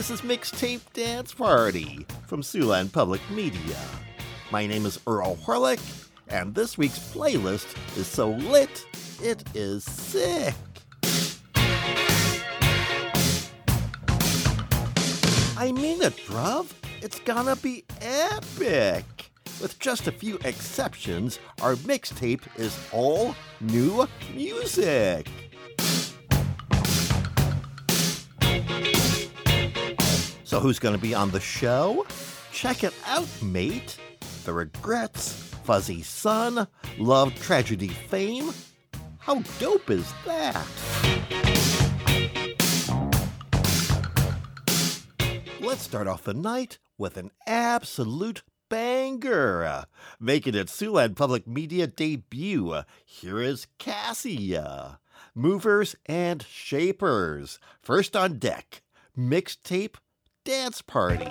This is Mixtape Dance Party from Siouxland Public Media. My name is Earl Horlick, and this week's playlist is so lit, it is sick. I mean it, bruv. It's gonna be epic. With just a few exceptions, our mixtape is all new music. So who's gonna be on the show? Check it out, mate. The Regrets, Fuzzy Sun, Love, Tragedy, Fame. How dope is that? Let's start off the night with an absolute banger. Making its Siouxland Public Media debut, here is Cassia. Movers and Shapers. First on deck, Mixtape Dance Party.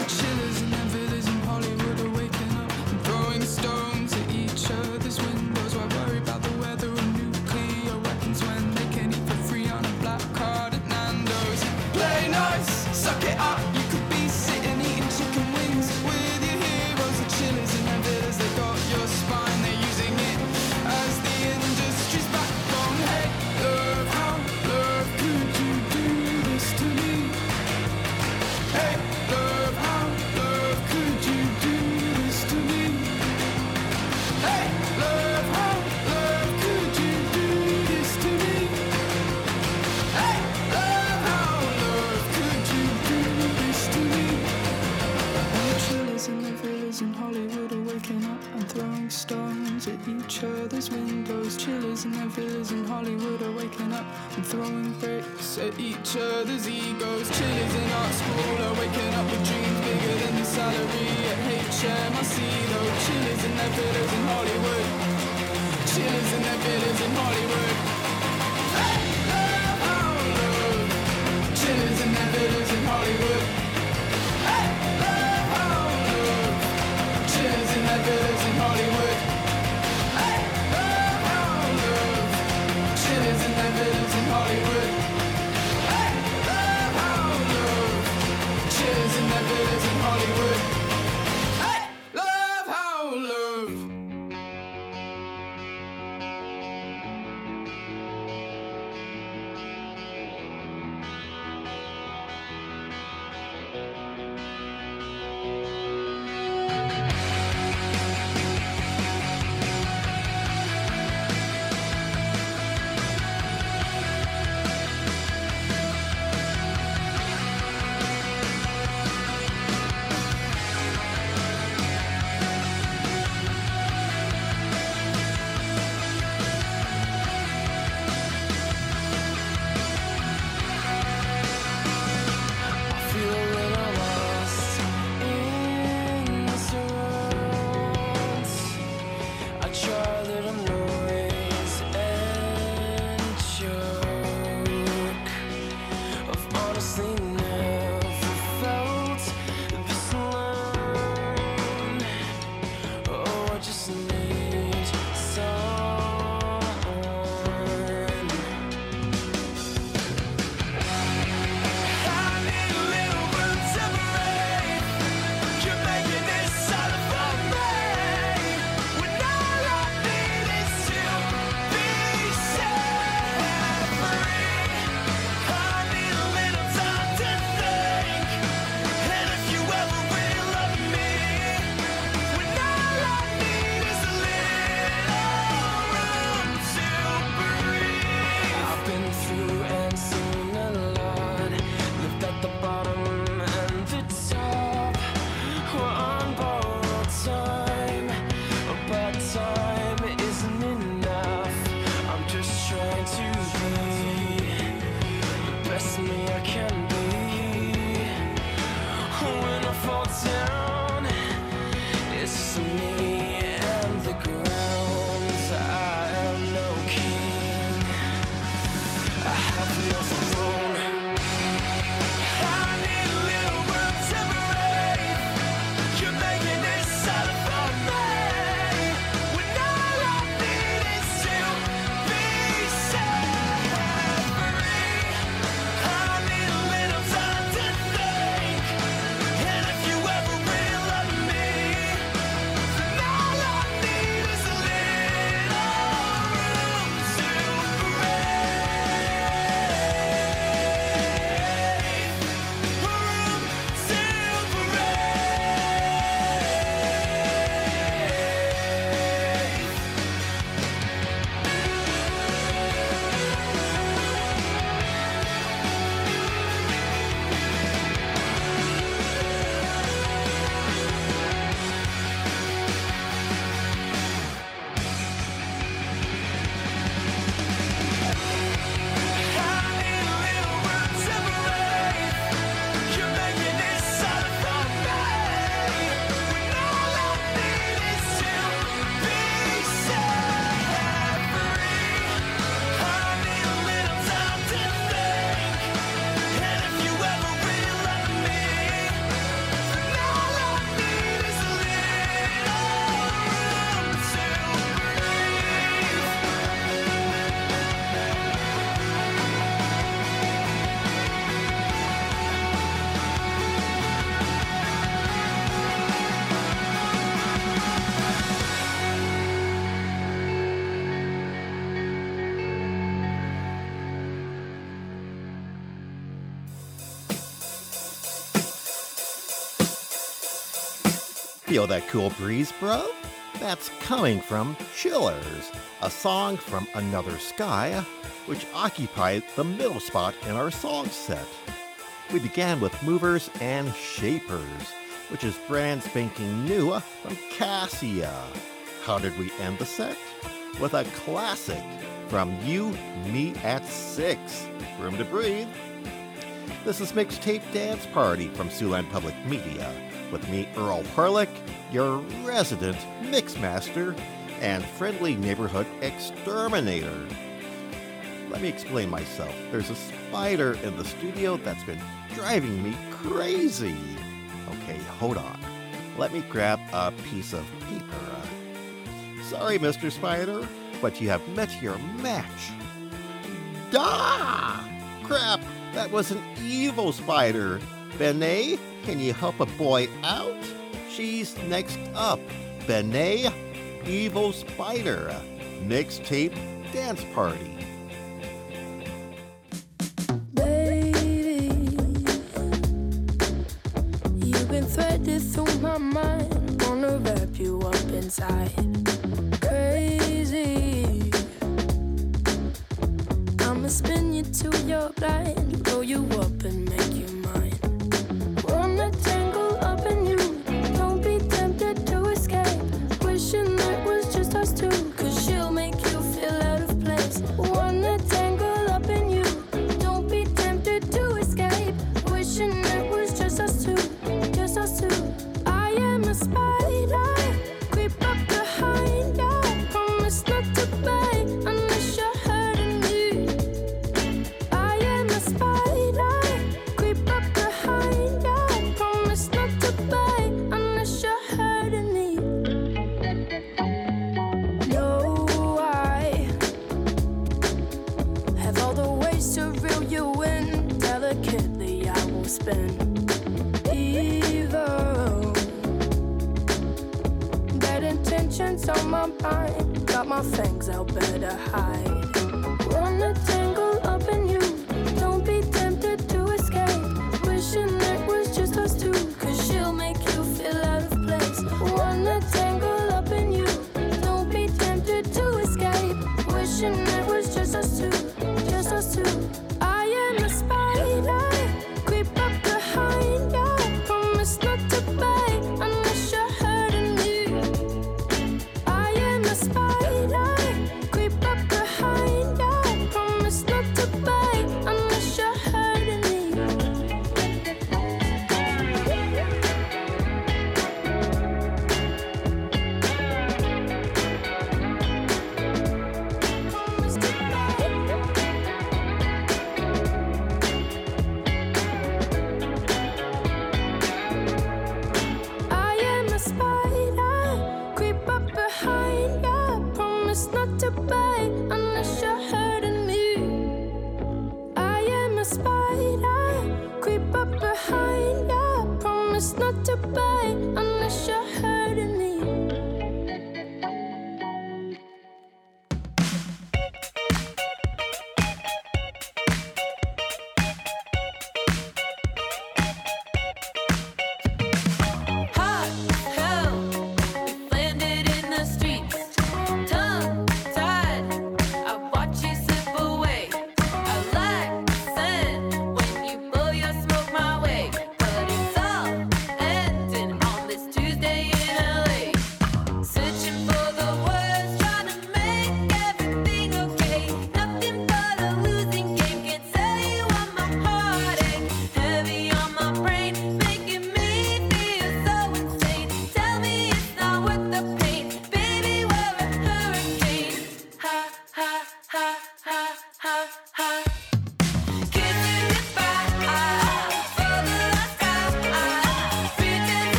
chillers and their villas in Hollywood are waking up and throwing stones at each other's windows. Why worry about the weather or nuclear weapons when they can eat for free on a black card at Nando's? Play nice, suck it up. You could be sitting eating chicken wings with your heroes. The chillers in their villas, they got your spine. They're using it as the industry's backbone. Hey, love, how, love, could you do this to me? Hey, love, how, love, could you do this to me? Hey, love, how, love, could you do this to me? Hey, love, how, love, could you do this to me? And the chillers in the villas in Hollywood are waking up and throwing stones at each other's windows. Chillers in their villas in Hollywood are waking up and throwing bricks at each other's egos. Chillers in art school are waking up with dreams bigger than the salary at HMRC though. Chillers in their villas in Hollywood. Chillers in their villas in Hollywood. Hey, love, how, love. Chillers in their villas in Hollywood. Hey, love, how, love. Chillers in their villas in Hollywood. Hey, love, how, love. Chillers in their villas in Hollywood. Hey, love, how, love. Chillers in their villas in Hollywood. Hey, love, how, love. Feel that cool breeze, bro? That's coming from Chillers, a song from Another Sky, which occupied the middle spot in our song set. We began with Movers and Shapers, which is brand spanking new from Cassia. How did we end the set? With a classic from You, Me at 6, Room to Breathe. This is Mixtape Dance Party from Siouxland Public Media, with me, Earl Harlick, your resident mixmaster and friendly neighborhood exterminator. Let me explain myself. There's a spider in the studio that's been driving me crazy. Okay, hold on. Let me grab a piece of paper. Sorry, Mr. Spider, but you have met your match. Ah! Crap, that was an evil spider. Benet, can you help a boy out? She's next up. Benet, Evil Spider, Mixtape Dance Party. Baby, you've been threaded through my mind. Wanna wrap you up inside. Crazy, I'ma spin you till you're blind, blow you up and make you mine. Wanna tangle up in you, don't be tempted to escape. Wishing it was just us two, 'cause she'll make you feel out of place. Wanna tangle up in you, don't be tempted to escape. Wishing it was just us two, just us two. I am a spider, creep up behind ya. Promise not to bite unless you're hurting me. I am a spider, creep up behind ya. Promise not to bite unless you're hurting me. No, I have all the ways to reel you in. Delicately I will spin. Evil, bad intentions on my mind. Got my fangs out, better hide. Wanna tangle up in you, don't be tempted to escape. Wishing it was just us two, 'cause she'll make you feel out of place. Wanna tangle up in you, don't be tempted to escape. Wishing it was just us two, just us two. I am a spider, creep up behind ya. Promise not to bite unless you're hurting me. I am a spider, creep up behind ya. Promise not to bite unless you're hurting me. Promise to I am a spider, creep up behind ya. Promise not to bite unless you're hurting me. I am a spider, creep up behind ya. Promise not to bite unless you're hurting me. Hot hell, we landed in the streets. Tongue tied, I watch you slip away. I like scent when you blow your smoke my way, but it's all and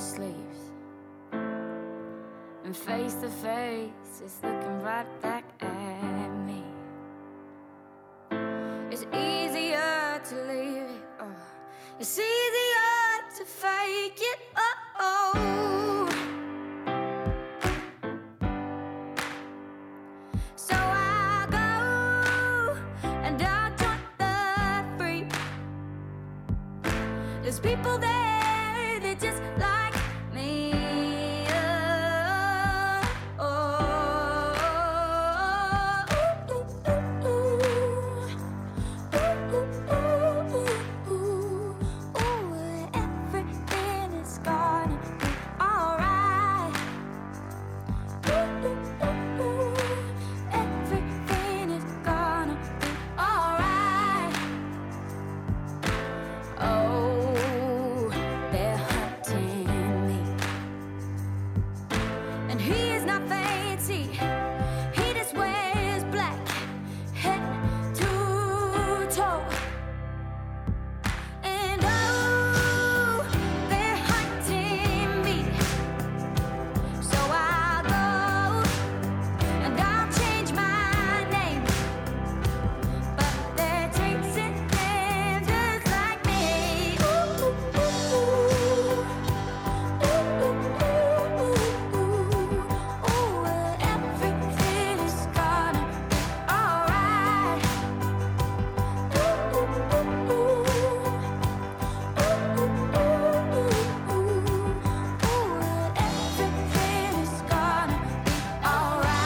sleeves. And face to face, it's looking right back at me. It's easier to leave it, it's easier to fake it, So I go and I join the free. There's people there that just like me. Everything is gonna be alright. Everything is gonna be alright. Oh, they're hunting me. And he is not fancy. He just wears black head to toe. And oh, they're hunting me. So I'll go and I'll change my name. But they're chasing them just like me. Everything is gonna be alright. Everything is gonna be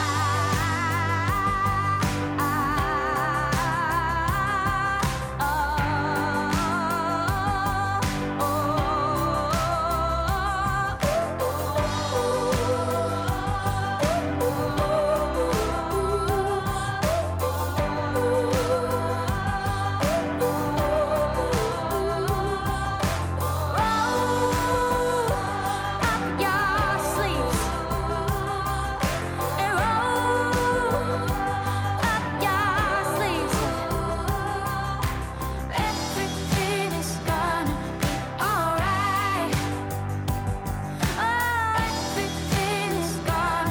alright. Everything is gonna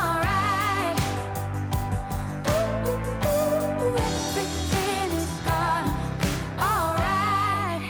be alright.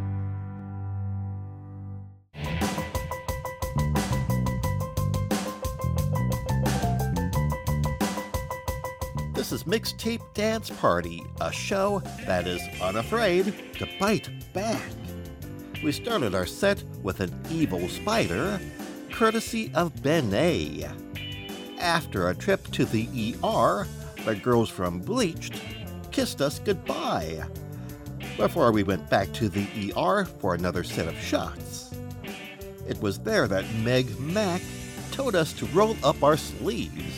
This is Mixtape Dance Party, a show that is unafraid to bite back. We started our set with an evil spider, courtesy of Benet. After a trip to the ER, the girls from Bleached kissed us goodbye before we went back to the ER for another set of shots. It was there that Meg Mac told us to roll up our sleeves.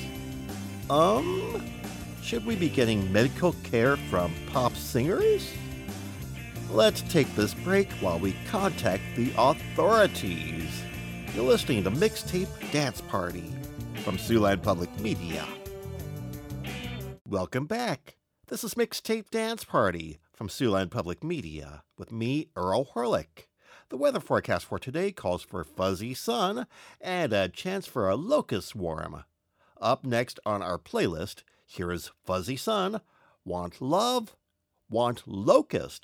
Should we be getting medical care from pop singers? Let's take this break while we contact the authorities. You're listening to Mixtape Dance Party from Siouxland Public Media. Welcome back. This is Mixtape Dance Party from Siouxland Public Media with me, Earl Horlick. The weather forecast for today calls for fuzzy sun and a chance for a locust swarm. Up next on our playlist, here is Fuzzy Sun, Want Love, Want Locust.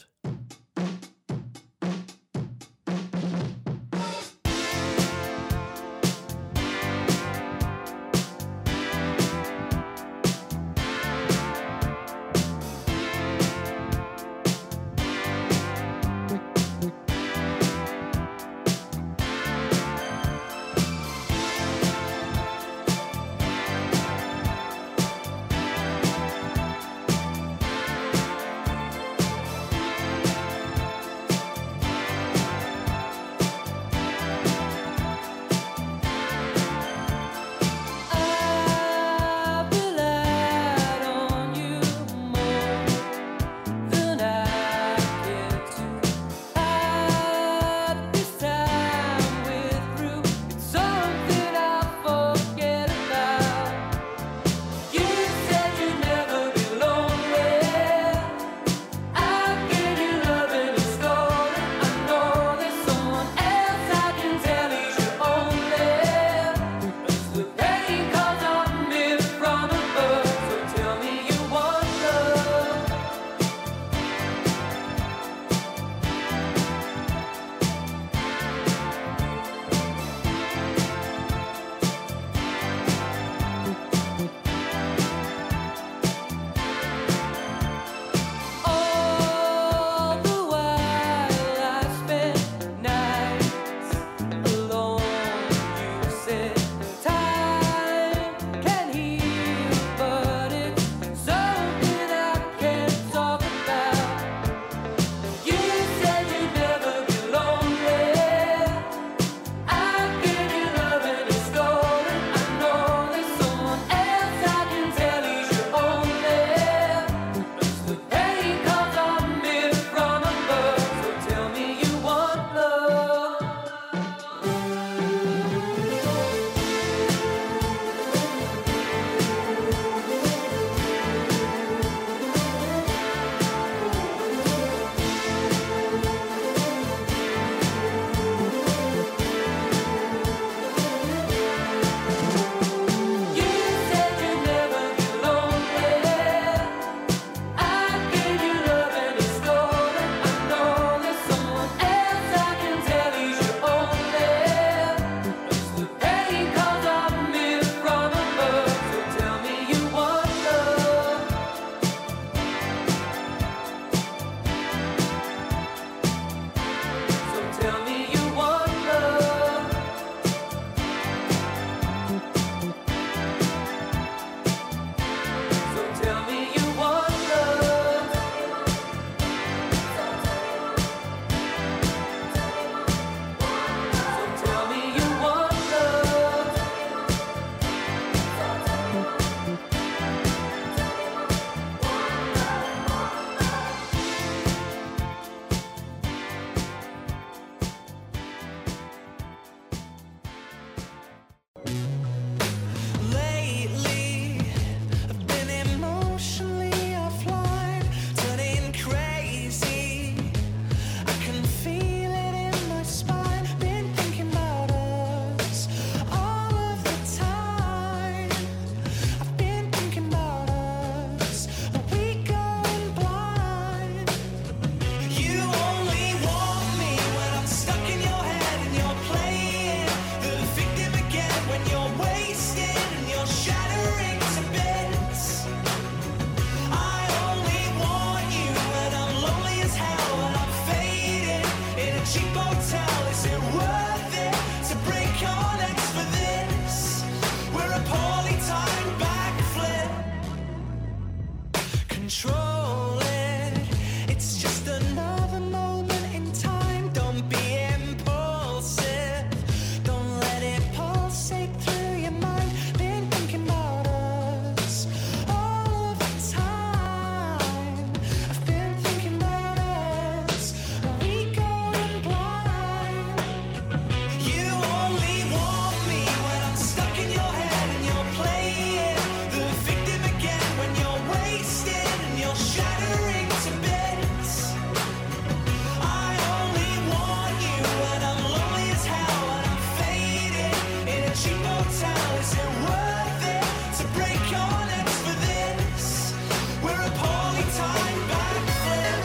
control it. It's just another moment in time. Don't be impulsive. Don't let it pulsate through your mind. Been thinking about us all of the time. I've been thinking about us. Are we going blind? You only want me when I'm stuck in your head and you're playing the victim again when you're wasted and you're shattering to bits. I only want you when I'm lonely as hell and I'm faded in a cheap hotel. Is it worth it to break your necks for this? We're a polytime backflip.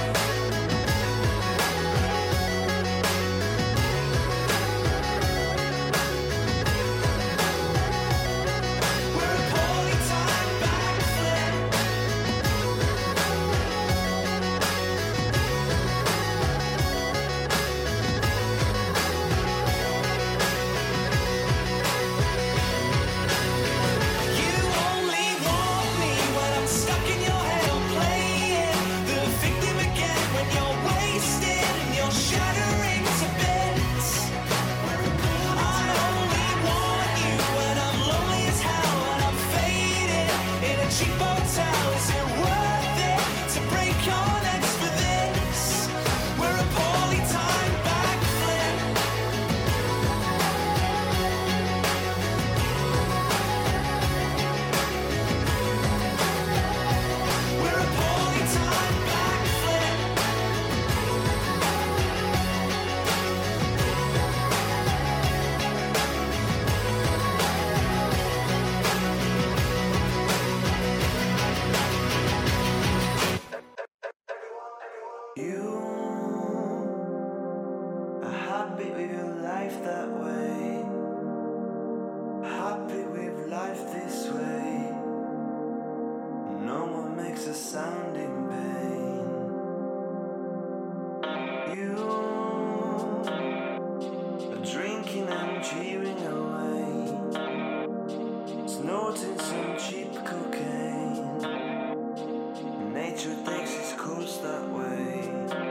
We're a polytime backflip. You only want me when I'm stuck in your head. I'm playing the victim again when you're wasted and you're shattering to bits. I only want you when I'm lonely as hell and I'm faded in a cheap hotel. Is it worth it to break your necks for this? We're a polytime backflip. We're a polytime backflip. You are happy with your life that way. Happy with life this way. No one makes a sound in pain. You are drinking and cheering away, snorting some cheap cocaine. Nature takes its course that way.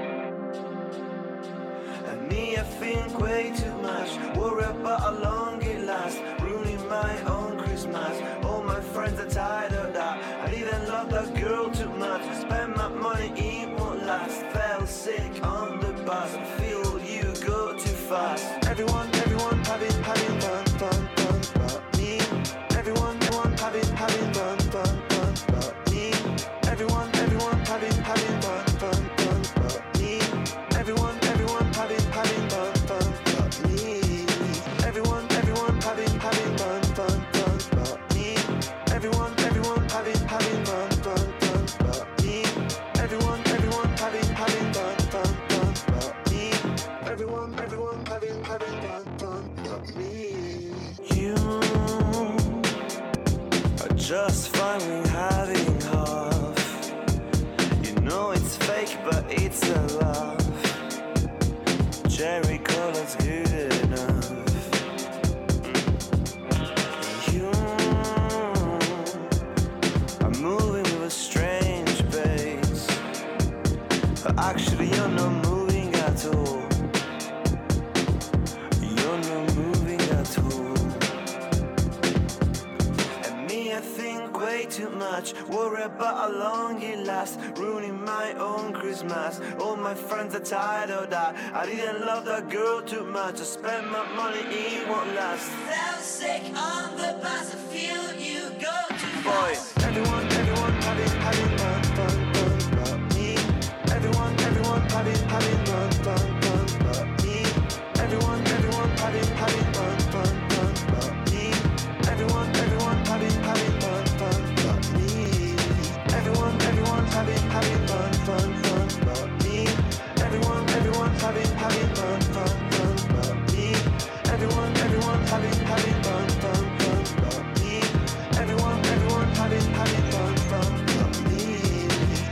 And me, I think way too much. Worry about how long it lasts. Ruining my own Christmas. All my friends are tired of that. I didn't love that girl too much. Spend my money, it won't last. Fell sick on the bus. I feel you go too fast. Everyone having fun, fun, fun, but me. Everyone having fun, fun, fun, but me. Everyone having fun, fun, fun, but me. Everyone having fun, fun, fun, but me. Everyone having fun, fun, fun, but me. Everyone having fun, fun, fun, but me. Everyone having fun, fun, fun, but me. Everyone having fun, fun, but me. You are just fine with having half. You know it's fake, but it's a laugh. Cherry color's good enough. You are moving with a strange pace, but actually you're not moving at all. You're not moving at all. And me, I think way too much. Worry about how long it lasts. Ruining my own Christmas. All my friends are tired of that. I didn't love that girl too much. I spent my money, it won't last. Fell sick on the bus. I feel you go too fast. Boy, everyone having fun, fun, fun, but me. Everyone having fun, fun, fun, but me. Everyone having fun, fun, fun, but me. Everyone having fun, fun, fun, but me. Everyone having fun, fun, but me. Everyone having fun, fun, but me. Everyone having fun, but me. Everyone having fun, but me.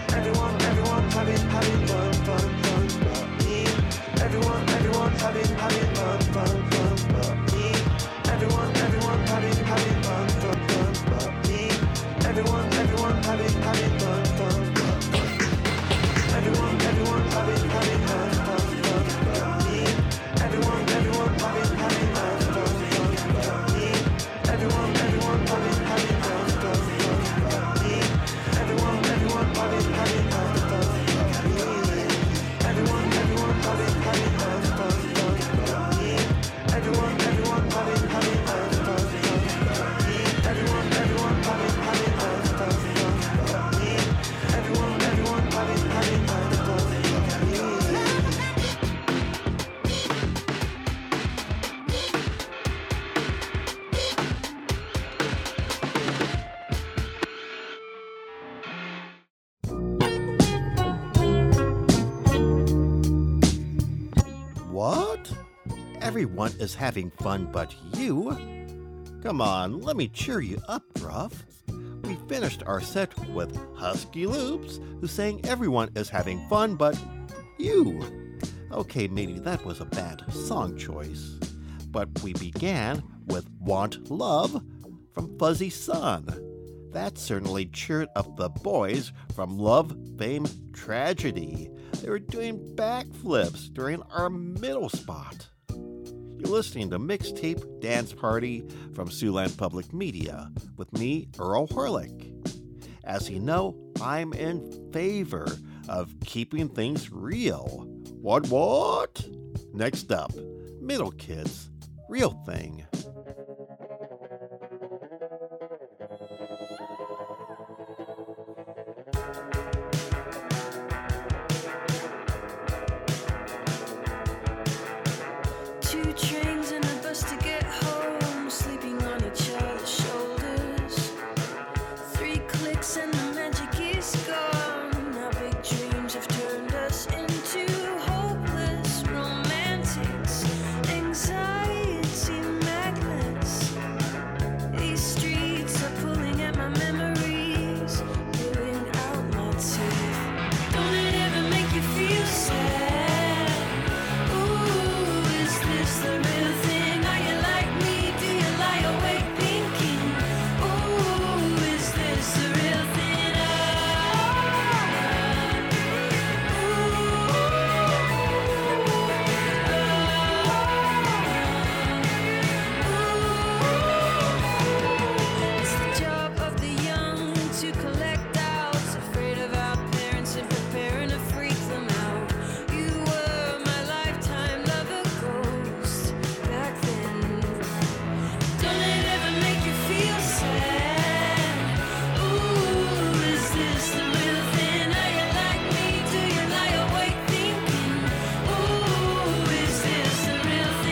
everyone is having fun but you. Come on, let me cheer you up, bruv. We finished our set with Husky Loops, who sang everyone is having fun but you. Okay, maybe that was a bad song choice. But we began with Want Love from Fuzzy Sun. That certainly cheered up the boys from Love, Fame, Tragedy. They were doing backflips during our middle spot. You're listening to Mixtape Dance Party from Siouxland Public Media with me, Earl Horlick. As you know, I'm in favor of keeping things real. What? Next up, Middle Kids, Real Thing. Two trains and a bus to get home, sleeping on each other's shoulders. 3 clicks and the magic is gone. Our big dreams have turned us into hopeless romantics, anxiety magnets. These streets are pulling at my memories, pulling out my teeth. Don't it ever make you feel sad? Ooh, is this the real thing? Are you like me? Do you lie awake thinking? Ooh, is this the real thing? It's the job of the young to collect doubts, afraid of our parents and preparing to freak them out. You were my lifetime lover ghost back then. Don't it ever make you feel sad? Ooh, is this the real thing? Are you like me? Do you lie awake thinking? Ooh, is this the real thing?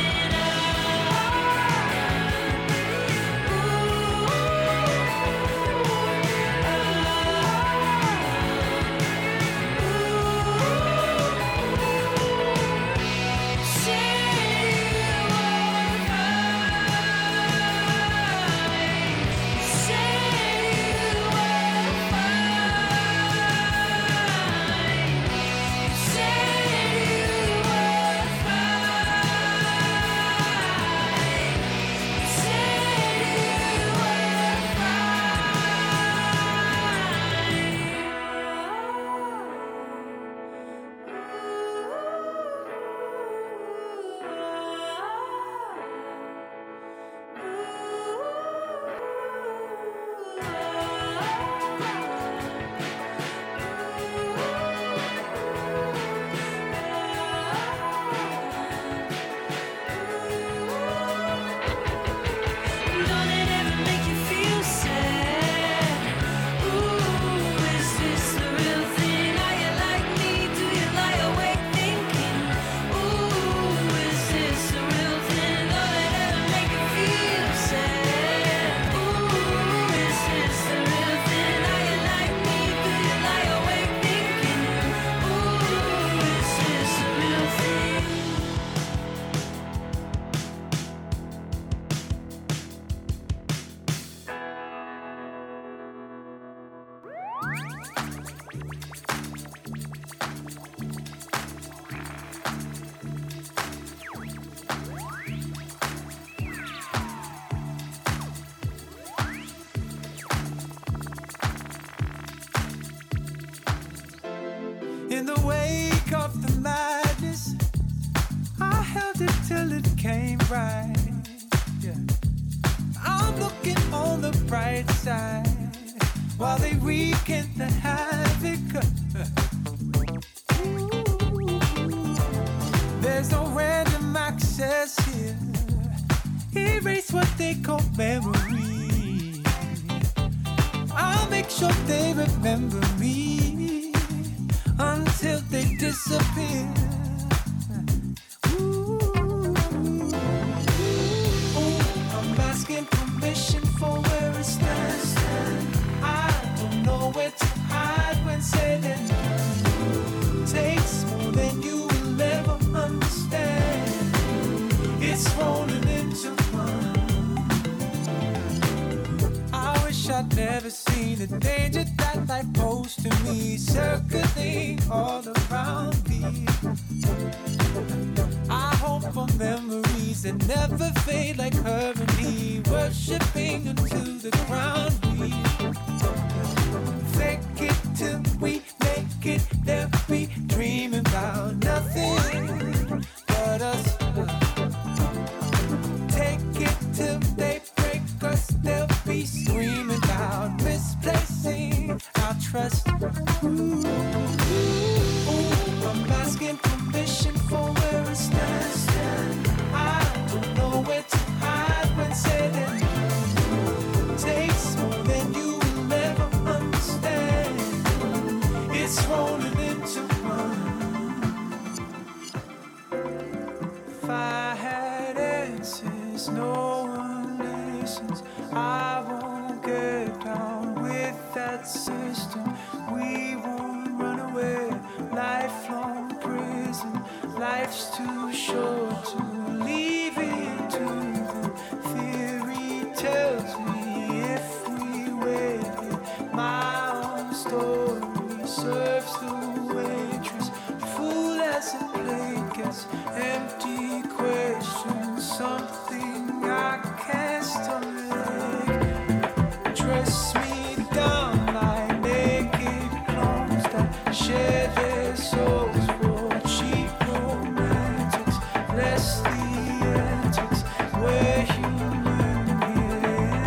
Don't it ever make you feel sad? Ooh, is this the real thing? Are you like me? Do you lie awake thinking? Ooh, is this the real thing? Don't it ever make you feel sad? Ooh, is this the real thing? Are you like me? Do you lie awake thinking? Ooh, is this the real thing? In the wake of the madness, I held it till it came right. Yeah. I'm looking on the bright side while they wreaking the havoc. There's no random access here. Erase what they call memory. I'll make sure they remember me until they disappear. Ooh, I'm asking permission for where it stands. I don't know where to hide when said and done. Takes more than you will ever understand. It's the danger that life posed to me, circling all around me. I hope for memories that never fade like her and me, worshipping unto the ground we fake it till we make it, they'll be dreaming about nothing but us. Take it till they break us, they'll be screaming out, misplacing our trust. Ooh, I'm asking permission for where it stands. I don't know where to hide when said it takes more than you will ever understand. It's rolling into one. If I had answers, no one listens. I won't get down with that system. We won't run away. Lifelong prison. Life's too short to leave it to them. Theory tells me if we waited, my own story serves the waitress. Full as a plate gets empty questions. Something I can't stomach. Dress me down like naked clones that share their souls for cheap romantics. Bless the antics. We're human here,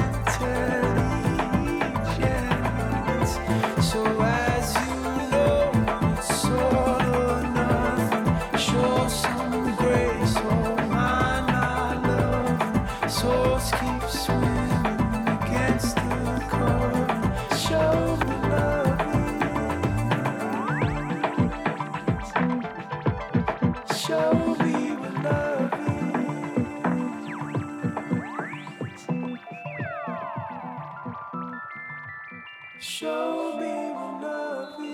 intelligence. So as you know, it's all or nothing. Show some grace, oh mine not loving. Souls keep swimming against the current. Show me loving. Show me what love is. Show me what love is.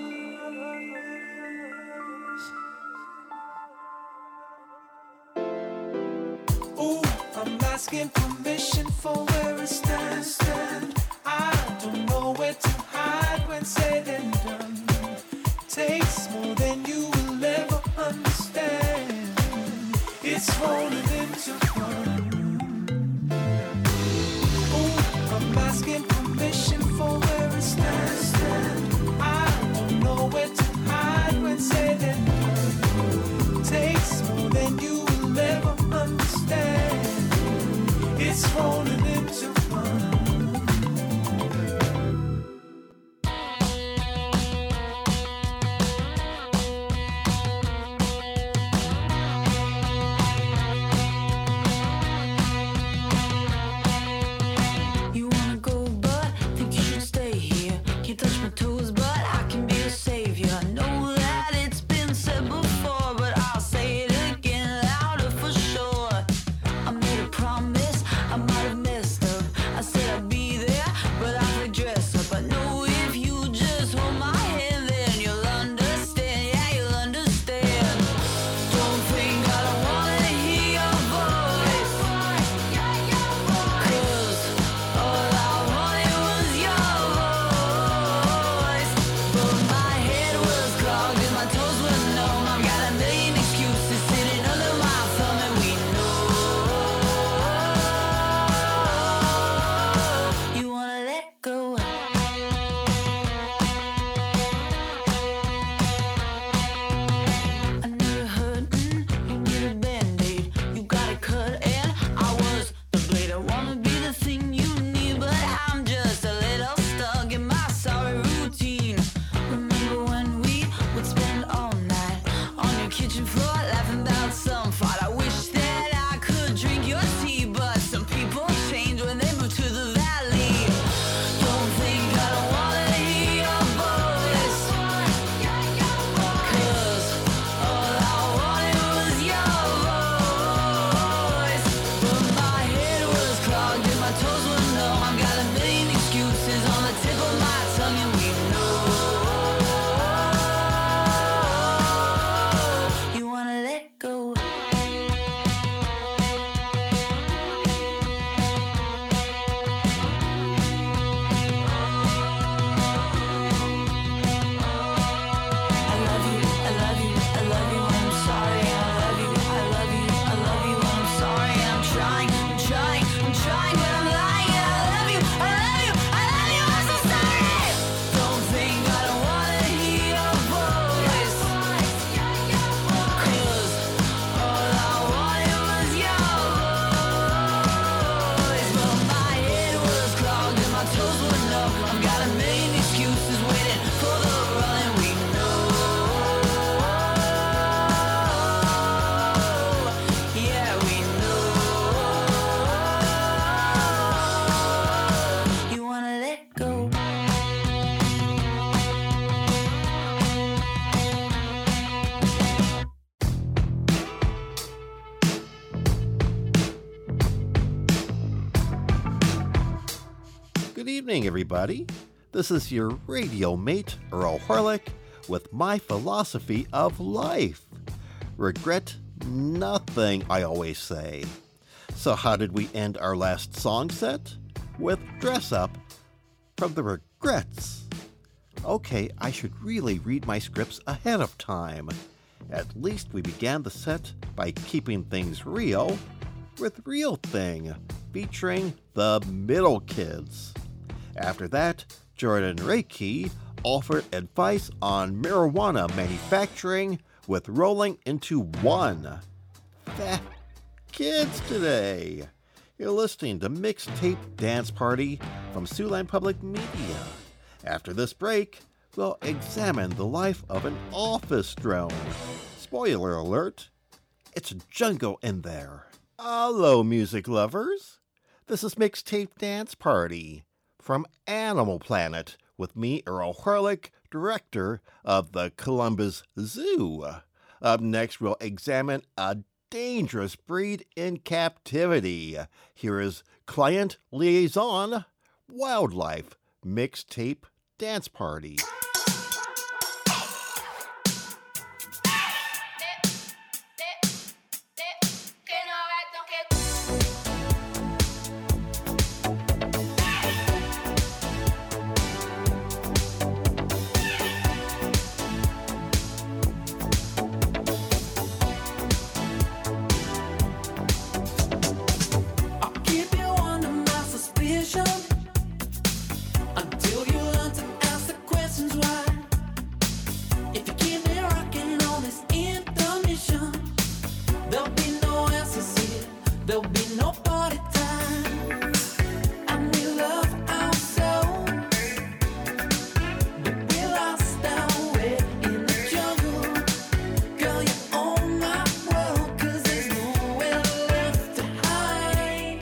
Ooh, I'm asking permission for where it stands. I don't know where to hide when said and done. Takes more than you will ever understand. It's rolling into one. Ooh, I'm asking permission for where it stands. I don't know where to hide when said and done. Takes more than you will ever understand. It's rolling into one. You wanna go evening, everybody. This is your radio mate, Earl Harlick, with my philosophy of life. Regret nothing, I always say. So how did we end our last song set? With Dress Up from the Regrets. Okay, I should really read my scripts ahead of time. At least we began the set by keeping things real with Real Thing, featuring the Middle Kids. After that, Jordan Reiki offered advice on marijuana manufacturing with Rolling Into One. Kids today. You're listening to Mixtape Dance Party from Siouxland Public Media. After this break, we'll examine the life of an office drone. Spoiler alert, it's a jungle in there. Hello, music lovers. This is Mixtape Dance Party from Animal Planet with me, Earl Harlick, director of the Columbus Zoo. Up next, we'll examine a dangerous breed in captivity. Here is Client Liaison Wildlife Mixtape Dance Party. I'll keep you under my suspicion until you learn to ask the questions why. If you keep me rocking on this intermission, there'll be no answers here, there'll be no party time. And we love our soul, but we lost our way in the jungle. Girl, you own my world, 'cause there's nowhere left to hide.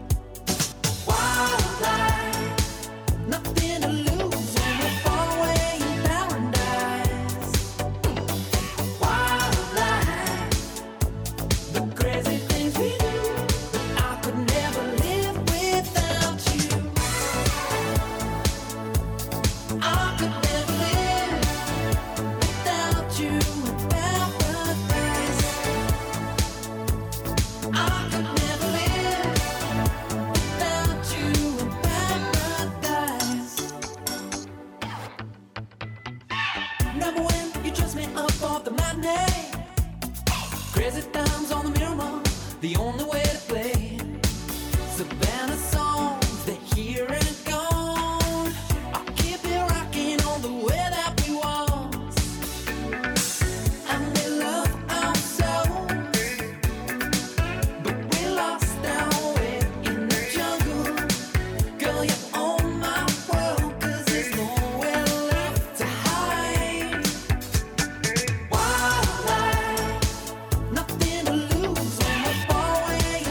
Wildlife, nothing to lose when we're far away in paradise. Wildlife, the crazy things we do, but I could never live without you. I could never live without you in paradise. I could never live without you in paradise. Number one, you dress me up off the matinee. Crazy times on the mirror, the only way to play. Savannah songs, they're here and gone. I'll keep it rocking on the way that we want. And we love our soul, but we lost our way in the jungle. Girl, you own my world, 'cause there's nowhere left to hide. Wildlife, nothing to lose when we're far away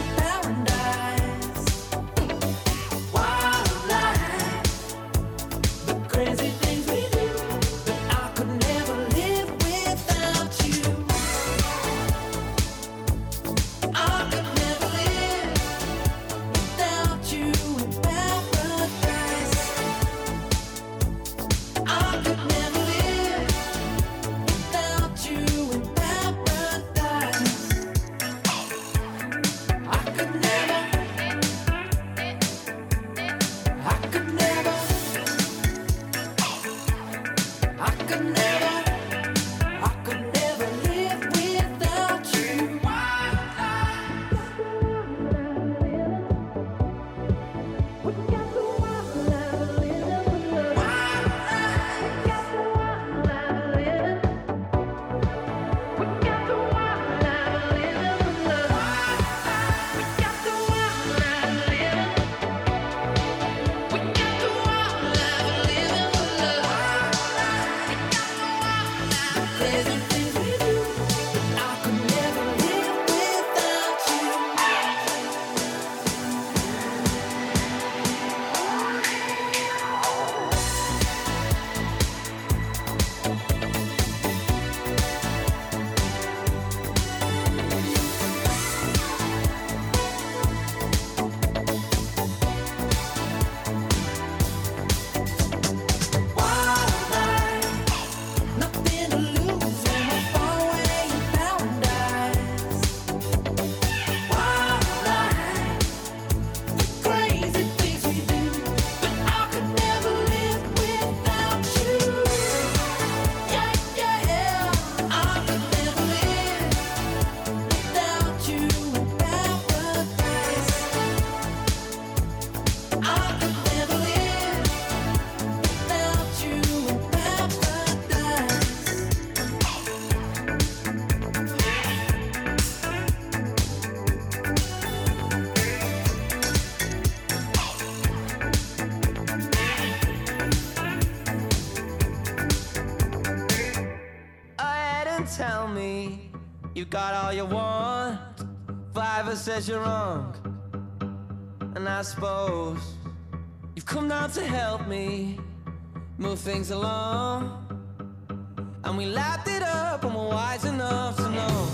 and tell me you got all you want. Fiverr says you're wrong, and I suppose you've come down to help me move things along. And we lapped it up and we're wise enough to know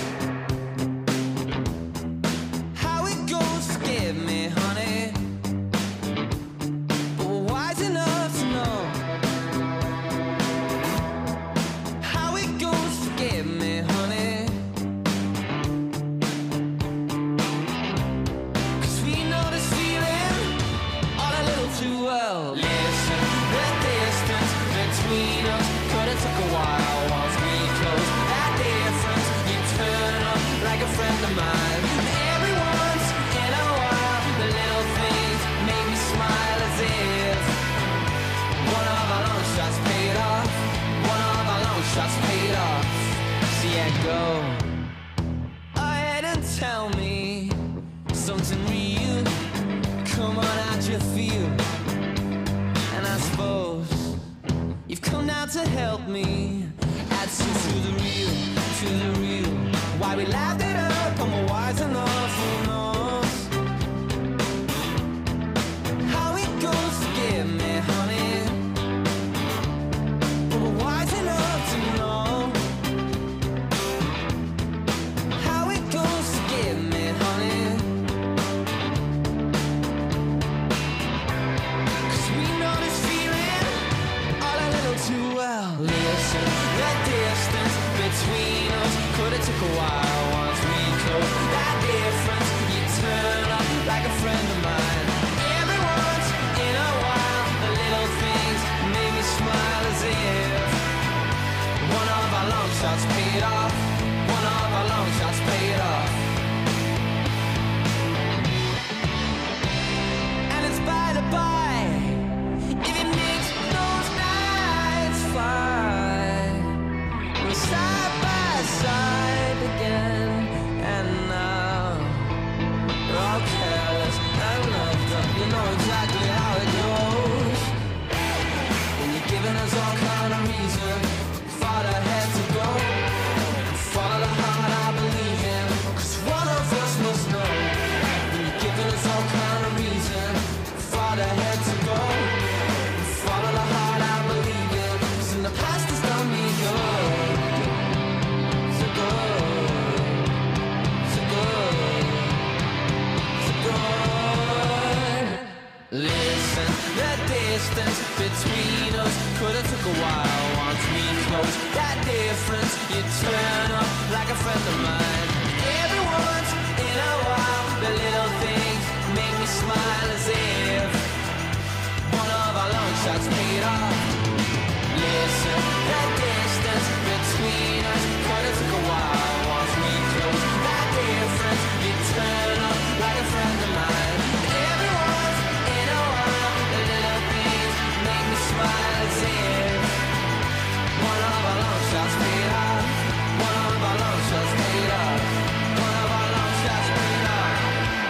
how it goes. Forgive me, honey, but we're wise enough to know how it goes. Forgive me, honey, 'cause we know this feeling all a little too well. Listen, the distance between us could have took a while. Once we close that difference, you turn up like a friend of mine. Every once in a while, the little things make me smile as if one of our long shots paid off. One of our long shots paid off. So yeah, go ahead and tell me something real. Come on out your feel. And I suppose you've come down to help me add some to the real, to the real. Why we laughed it up and we're wise enough, who knows how it goes. Forgive me, honey, but we're wise enough to know how it goes. Forgive me, honey, 'cause we know this feeling all a little too well. Listen, the distance between us could have took a while. Once we close that difference, you turn up like a friend of mine. Every once in a while, the little things make me smile as if one of our long shots paid off. One of our long shots paid off. And it's by the by, if it makes those nights fine, we're side by side again. And now we're all careless and loved up. You know exactly how it goes. When you're giving us all kind of reason for the head to go. Follow the heart I believe in, 'cause one of us must know. When you're giving us all kind of reason for the head to go. Follow the heart I believe in, 'cause in the past has done me good. So good, so good, so good. Listen, the distance between us could have took a while. Once we close that difference, you turn up like a friend of mine. Every once in a while, the little things make me smile as if one of our long shots paid off. Listen, the distance between us could have took a while. Once we close that difference, you turn up like a friend of mine. Every once in a while, the little things make me smile as if one of our long shots paid off. One of our long shots paid off. One of our long shots paid off.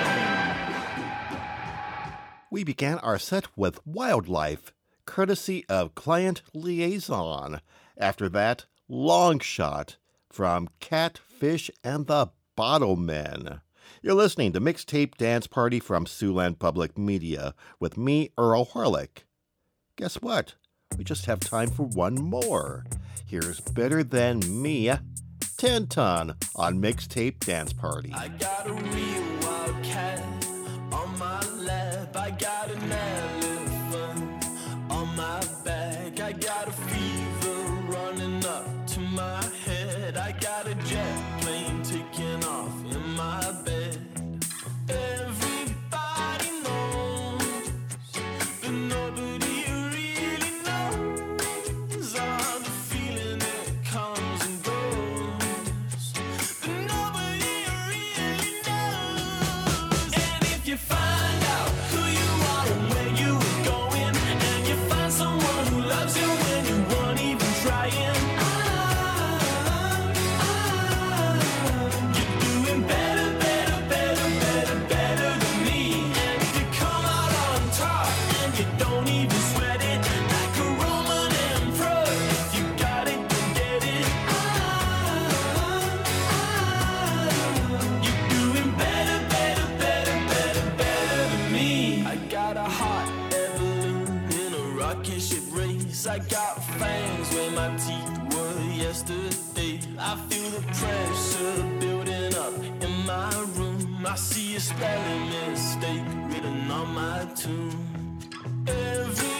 We began our set with Wildlife, courtesy of Client Liaison. After that, Long Shot from Catfish and the Bottlemen. You're listening to Mixtape Dance Party from Siouxland Public Media with me, Earl Harlick. Guess what? We just have time for one more. Here's Better Than Me, 10 Ton on Mixtape Dance Party. I got a real wildcat on my lap. I got an elephant on my back. I got a fever running up to my head. I got a jet plane taking off in my bed. Everybody knows, but nobody really knows all the feeling that comes and goes. But nobody really knows. And if you find out who you are and where you were going, and you find someone who loves you when you weren't even trying, yesterday. I feel the pressure building up in my room. I see a spelling mistake written on my tomb. Every